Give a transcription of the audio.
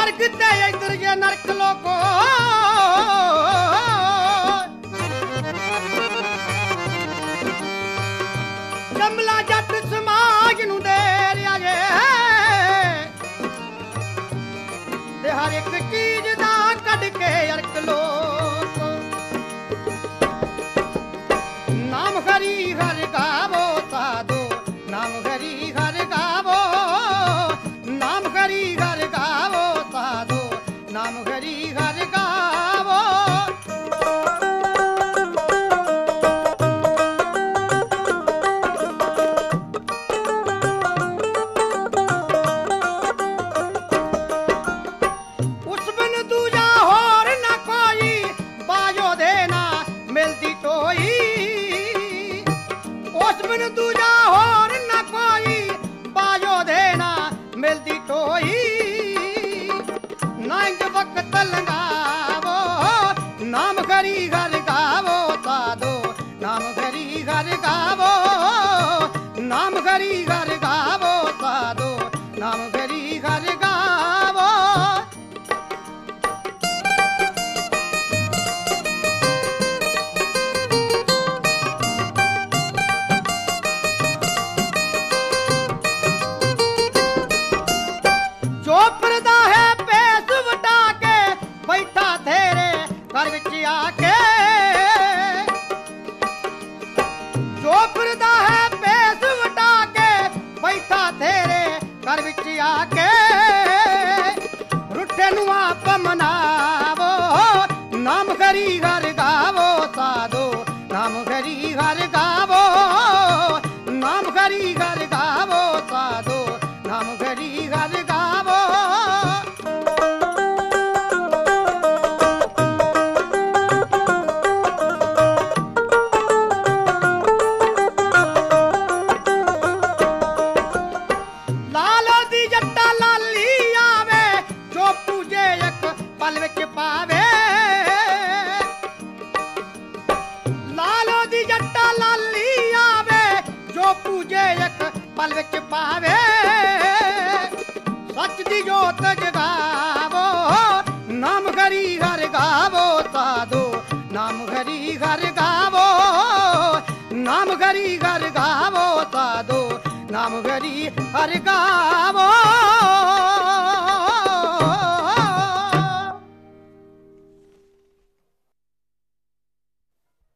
स्वर्ग ते इधर ये नरक लोको कमला जट समाज नू दे रिया जे ते हर एक चीज दा कढ के अरक लोक नाम हरि हर गावो साधो नाम हरि हर गावो नाम हरि हर गावो साधो नाम हरि हर गावो उस बिन दूजा होर ना कोई बाजो देना मिलती टोई उस बिन दूजा होर ना कोई बाजो देना मिलती टोई नांग वक्त लगावो नाम हरि हर गावो साधो नाम हरि हर गावो नाम हरि हर गावो साधो नाम हरि हर गावो जो पर्दा है पेस वटा के बैठा तेरे घर विच आके जो पर्दा है पेस वटा के बैठा तेरे घर विच आके रुठे नू आप मनावो नाम हरि हर गावो साधो नाम हरि हर गावो नाम हरि हर गावो साधो नाम हरि हर गावो लालो दी जट्टा लाली आवे जो पूजे एक पल विच पावे लालो दी जट्टा लाली आवे जो पूजे एक पल विच पावे सच दी जोत जगावो नाम हरि हर गावो साधो नाम हरि हर गावो नाम हरि हर गावो साधो नाम हरि हर गावो